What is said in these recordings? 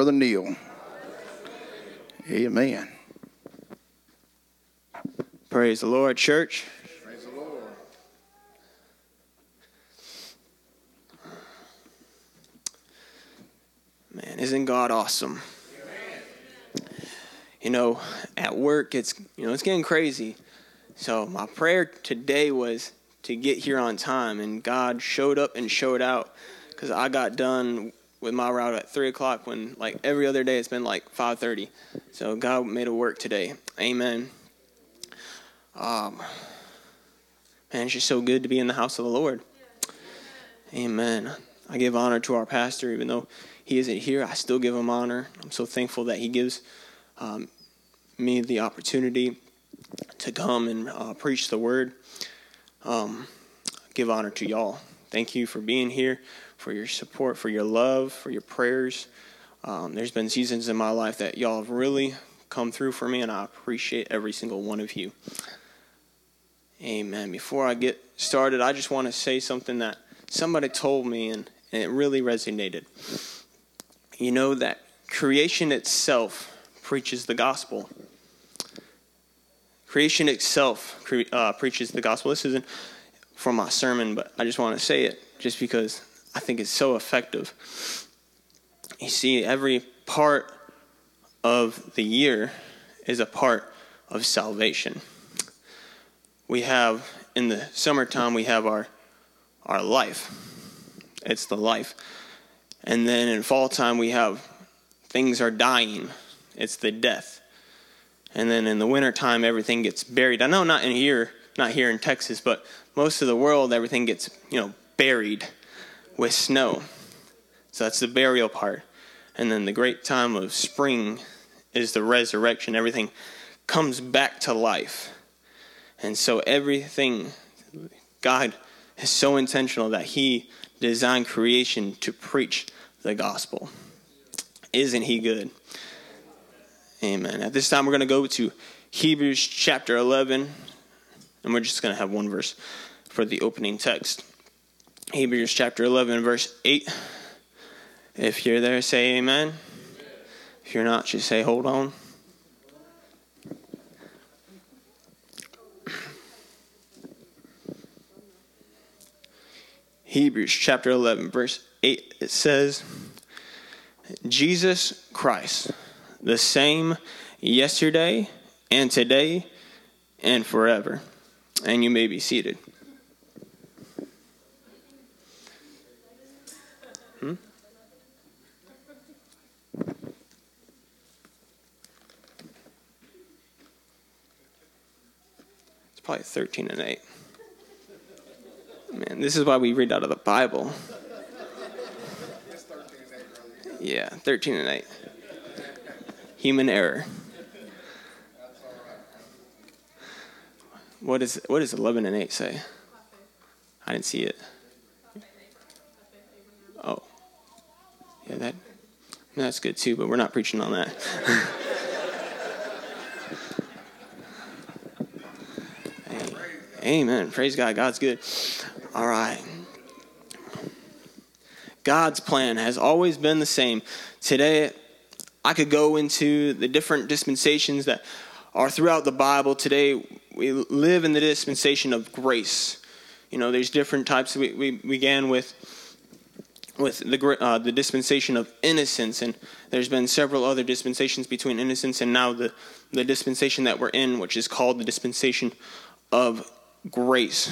Brother Neil. Amen. Praise the Lord, church. Praise the Lord. Man, isn't God awesome? You know, at work, it's getting crazy. So my prayer today was to get here on time, and God showed up and showed out, because I got done with my route at 3 o'clock when, like, every other day it's been like 5:30. So God made it work today. Amen. Man, it's just so good to be in the house of the Lord. Amen. I give honor to our pastor, even though he isn't here. I still give him honor. I'm so thankful that he gives me the opportunity to come and preach the word. Give honor to y'all. Thank you for being here, for your support, for your love, for your prayers. There's been seasons in my life that y'all have really come through for me, and I appreciate every single one of you. Amen. Before I get started, I just want to say something that somebody told me, and it really resonated. You know that creation itself preaches the gospel. Creation itself preaches the gospel. This isn't from my sermon, but I just want to say it just because I think it's so effective. You see, every part of the year is a part of salvation. We have, in the summertime, we have our life. It's the life. And then in fall time, we have things are dying. It's the death. And then in the wintertime, everything gets buried. I know not here in Texas, but most of the world, everything gets, buried with snow. So that's the burial part. And then the great time of spring is the resurrection. Everything comes back to life. And so everything, God is so intentional that he designed creation to preach the gospel. Isn't he good? Amen. At this time, we're going to go to Hebrews chapter 11, and we're just going to have one verse for the opening text. Hebrews chapter 11, verse 8. If you're there, say amen. If you're not, just say hold on. Hebrews chapter 11, verse 8, it says, Jesus Christ, the same yesterday and today and forever. And you may be seated. It's probably 13 and 8. Man, this is why we read out of the Bible. Yeah, 13 and 8. Human error. What does 11 and 8 say? I didn't see it. Oh. Yeah, that's good too, but we're not preaching on that. Amen. Praise God. God's good. All right. God's plan has always been the same. Today, I could go into the different dispensations that are throughout the Bible. Today, we live in the dispensation of grace. There's different types. We began with the dispensation of innocence, and there's been several other dispensations between innocence and now the dispensation that we're in, which is called the dispensation of grace.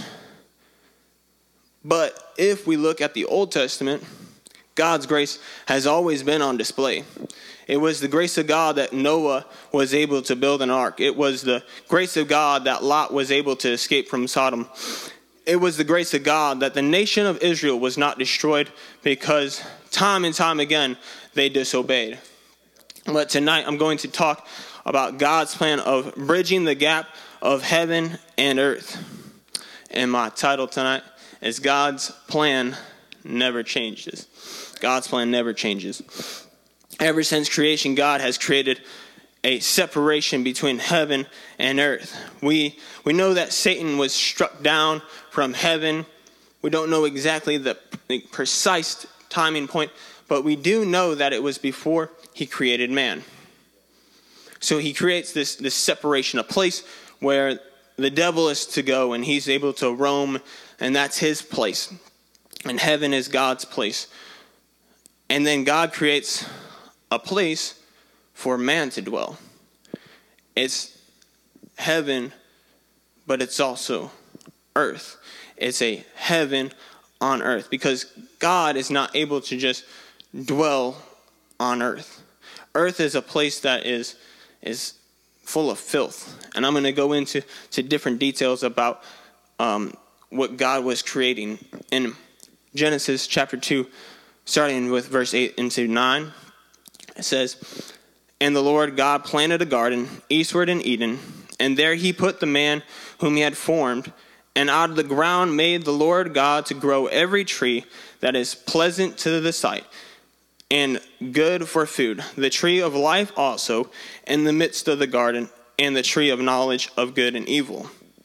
But if we look at the Old Testament, God's grace has always been on display. It was the grace of God that Noah was able to build an ark. It was the grace of God that Lot was able to escape from Sodom. It was the grace of God that the nation of Israel was not destroyed because time and time again they disobeyed. But tonight I'm going to talk about God's plan of bridging the gap of heaven and earth. And my title tonight is God's Plan Never Changes. God's plan never changes. Ever since creation, God has created a separation between heaven and earth. We know that Satan was struck down from heaven. We don't know exactly the precise timing point, but we do know that it was before he created man. So he creates this separation, a place where the devil is to go and he's able to roam, and that's his place. And heaven is God's place. And then God creates a place for man to dwell. It's heaven, but it's also earth. It's a heaven on earth, because God is not able to just dwell on earth. Earth is a place that is full of filth. And I'm going to go into different details about what God was creating. In Genesis chapter 2, starting with verse 8 into 9, it says, "And the Lord God planted a garden eastward in Eden, and there he put the man whom he had formed. And out of the ground made the Lord God to grow every tree that is pleasant to the sight, and good for food, the tree of life also in the midst of the garden, and the tree of knowledge of good and evil."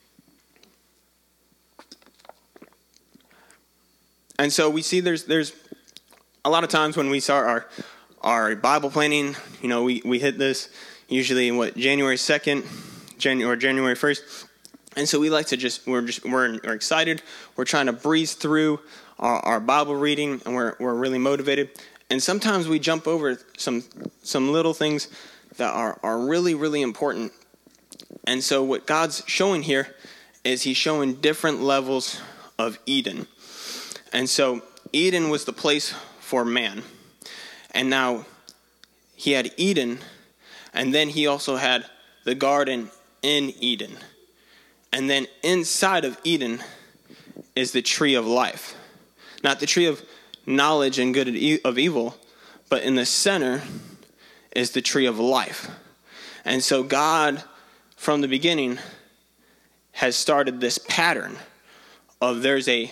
And so we see there's a lot of times when we start our Bible planning, we hit this usually in January 2nd, or January 1st. And so we like to we're excited. We're trying to breeze through our Bible reading, and we're really motivated. And sometimes we jump over some little things that are really, really important. And so what God's showing here is he's showing different levels of Eden. And so Eden was the place for man. And now he had Eden, and then he also had the garden in Eden. And then inside of Eden is the tree of life. Not the tree of knowledge and good of evil, but in the center is the tree of life. And so God, from the beginning, has started this pattern of there's an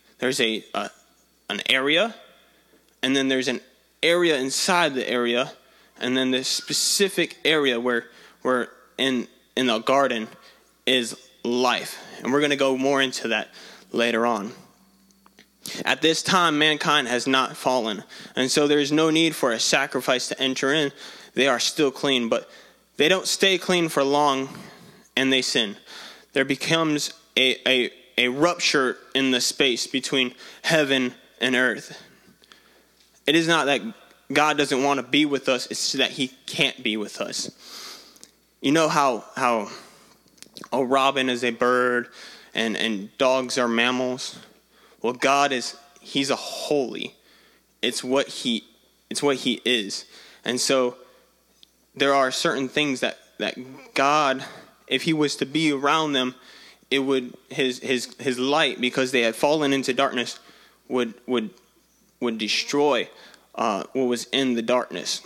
area, and then there's an area inside the area, and then this specific area where in the garden is life. And we're going to go more into that later on. At this time, mankind has not fallen, and so there is no need for a sacrifice to enter in. They are still clean, but they don't stay clean for long, and they sin. There becomes a rupture in the space between heaven and earth. It is not that God doesn't want to be with us, it's that he can't be with us. You know how a robin is a bird and dogs are mammals? Well, God he's a holy. It's what he is. And so there are certain things that God, if he was to be around them, it would his light, because they had fallen into darkness, would destroy what was in the darkness.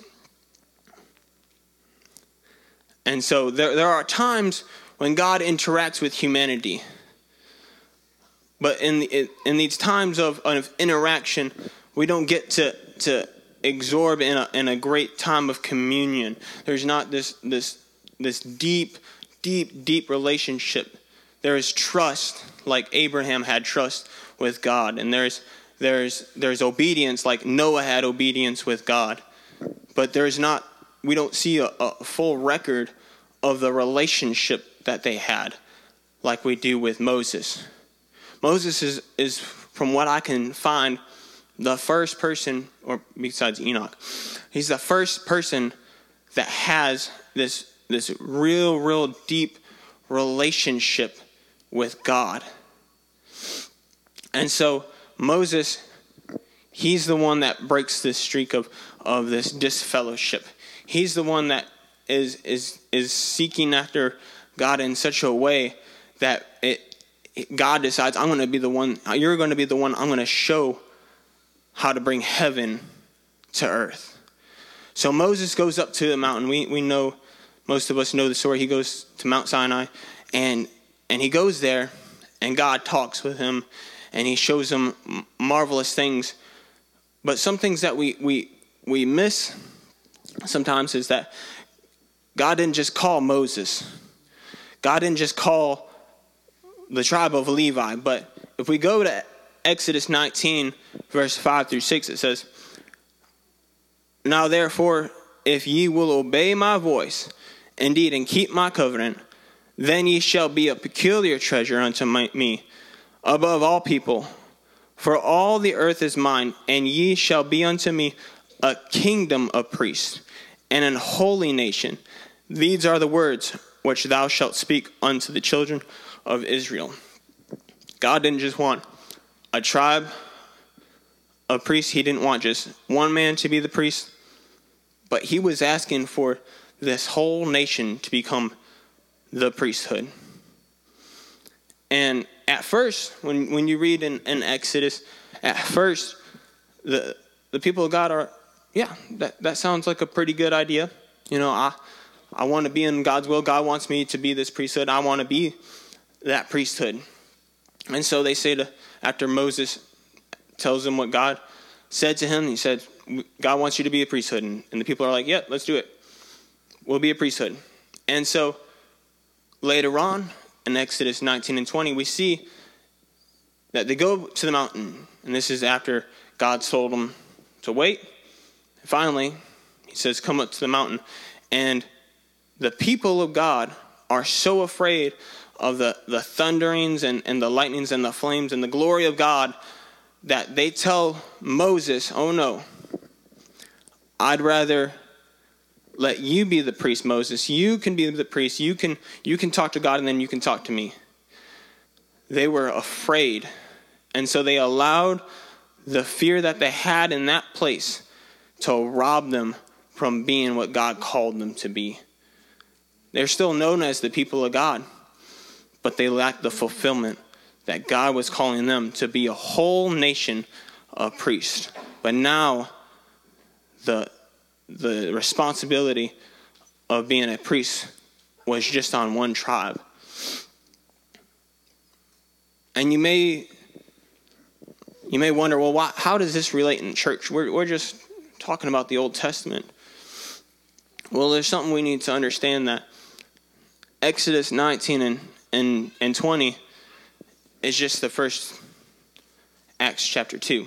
And so there are times when God interacts with humanity. But in these times of interaction, we don't get to absorb in a great time of communion. There's not this deep relationship. There is trust, like Abraham had trust with God, and there's obedience, like Noah had obedience with God. But we don't see a full record of the relationship that they had, like we do with Moses. Moses is, from what I can find, the first person, or besides Enoch, he's the first person that has this real deep relationship with God. And so Moses, he's the one that breaks this streak of this disfellowship. He's the one that is seeking after God in such a way that God decides, I'm going to be the one, you're going to be the one, I'm going to show how to bring heaven to earth. So Moses goes up to the mountain. We know, most of us know the story. He goes to Mount Sinai, and he goes there, and God talks with him, and he shows him marvelous things. But some things that we miss sometimes is that God didn't just call Moses. God didn't just call the tribe of Levi. But if we go to Exodus 19, verse 5 through 6, it says, Now therefore, if ye will obey my voice, indeed, and keep my covenant, then ye shall be a peculiar treasure unto me above all people. For all the earth is mine, and ye shall be unto me a kingdom of priests, and an holy nation. These are the words which thou shalt speak unto the children of Israel. God didn't just want a tribe of priests. He didn't want just one man to be the priest. But he was asking for this whole nation to become the priesthood. And at first, when you read in Exodus, at first, the people of God are, yeah, that sounds like a pretty good idea. You know, I want to be in God's will. God wants me to be this priesthood. I want to be that priesthood. And so they say after Moses tells them what God said to him, he said, God wants you to be a priesthood. And the people are like, yeah, let's do it. We'll be a priesthood. And so later on in Exodus 19 and 20, we see that they go to the mountain. And this is after God told them to wait. Finally, he says, come up to the mountain. And the people of God are so afraid of the thunderings and the lightnings and the flames and the glory of God that they tell Moses, oh no, I'd rather let you be the priest, Moses. You can be the priest. You can talk to God, and then you can talk to me. They were afraid. And so they allowed the fear that they had in that place to rob them from being what God called them to be. They're still known as the people of God, but they lacked the fulfillment that God was calling them to be a whole nation of priests. But now the responsibility of being a priest was just on one tribe. And you may wonder, well, how does this relate in church? We're just talking about the Old Testament. Well, there's something we need to understand, that Exodus 19 and 20 is just the first Acts chapter 2.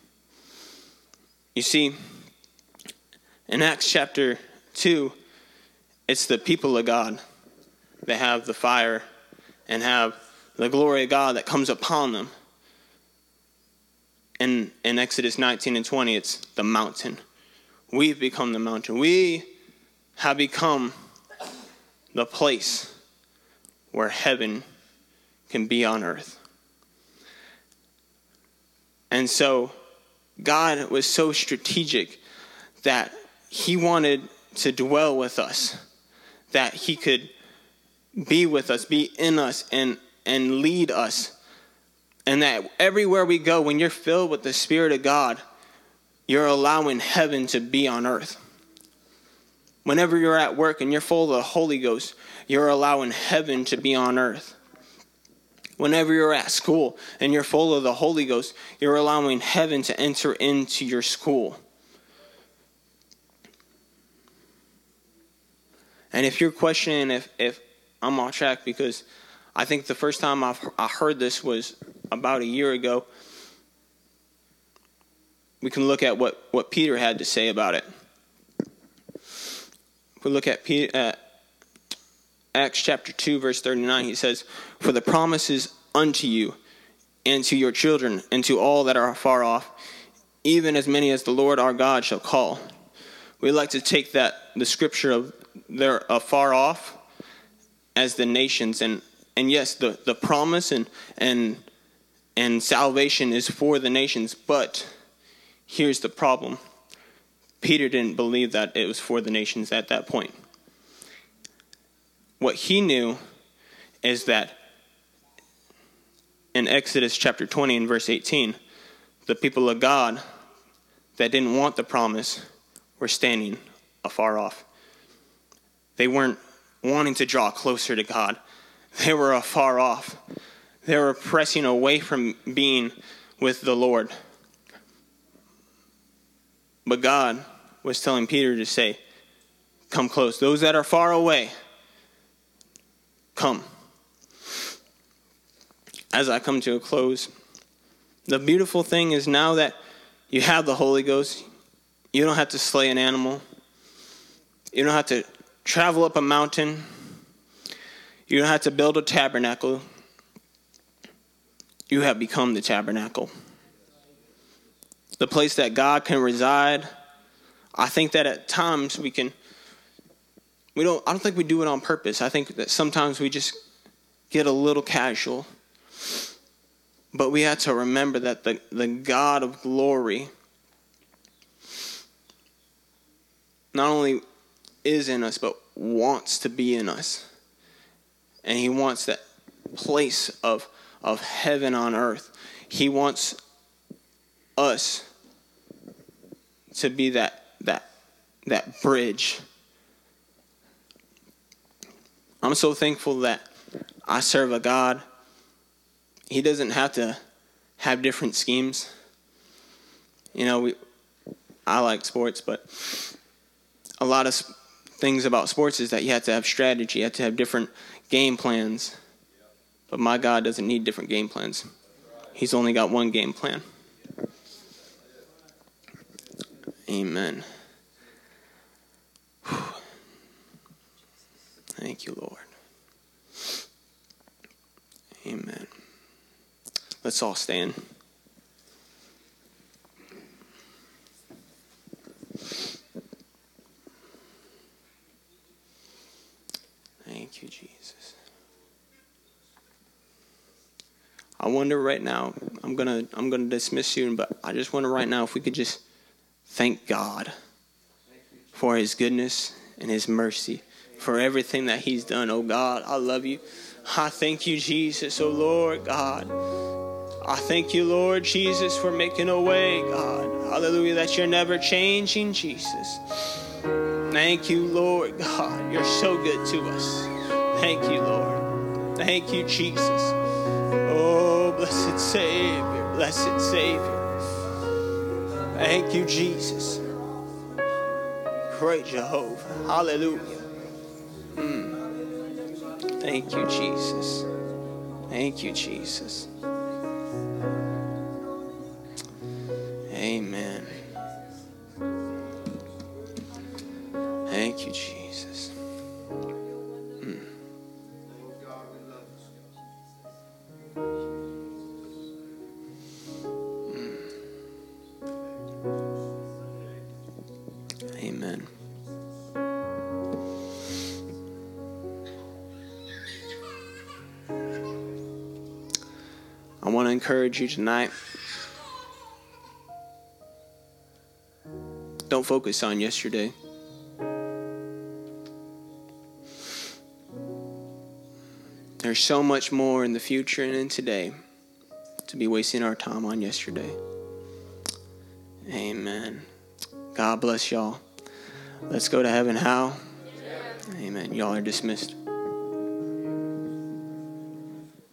You see, in Acts chapter 2, it's the people of God that have the fire and have the glory of God that comes upon them. In Exodus 19 and 20, it's the mountain. We've become the mountain. We have become the place where heaven can be on earth. And so God was so strategic that he wanted to dwell with us, that he could be with us, be in us, and lead us. And that everywhere we go, when you're filled with the Spirit of God, you're allowing heaven to be on earth. Whenever you're at work and you're full of the Holy Ghost, you're allowing heaven to be on earth. Whenever you're at school and you're full of the Holy Ghost, you're allowing heaven to enter into your school. And if you're questioning if I'm off track, because I think the first time I heard this was about a year ago, we can look at what Peter had to say about it. If we look at Acts chapter 2, verse 39, he says, for the promises unto you and to your children and to all that are far off, even as many as the Lord our God shall call. We like to take the scripture of they're afar off as the nations. And yes, the promise and salvation is for the nations. But here's the problem. Peter didn't believe that it was for the nations at that point. What he knew is that in Exodus chapter 20 and verse 18, the people of God that didn't want the promise were standing afar off. They weren't wanting to draw closer to God. They were afar off. They were pressing away from being with the Lord. But God was telling Peter to say, come close. Those that are far away, come. As I come to a close, the beautiful thing is now that you have the Holy Ghost, You don't have to slay an animal. You don't have to travel up a mountain. You don't have to build a tabernacle. You have become the tabernacle. The place that God can reside. I think that at times I don't think we do it on purpose. I think that sometimes we just get a little casual. But we have to remember that the God of glory not only is in us, but wants to be in us. And he wants that place of heaven on earth. He wants us to be that bridge. I'm so thankful that I serve a God. He doesn't have to have different schemes. I like sports, but a lot of things about sports is that you have to have strategy. You have to have different game plans. But my God doesn't need different game plans. He's only got one game plan. Amen. Whew. Thank you, Lord. Amen. Let's all stand. Thank you, Jesus. I wonder right now, I'm gonna dismiss you, but I just wonder right now if we could just thank God for his goodness and his mercy, for everything that he's done. Oh God, I love you. I thank you, Jesus. Oh Lord God, I thank you, Lord Jesus, for making a way, God. Hallelujah, that you're never changing, Jesus. Thank you, Lord God. You're so good to us. Thank you, Lord. Thank you, Jesus. Oh, blessed Savior, blessed Savior. Thank you, Jesus. Great Jehovah. Hallelujah. Thank you, Jesus. Thank you, Jesus. Amen. Thank you, Jesus. Amen. I want to encourage you tonight. Don't focus on yesterday. There's so much more in the future and in today to be wasting our time on yesterday. Amen. God bless y'all. Let's go to heaven. How? Amen. Y'all are dismissed.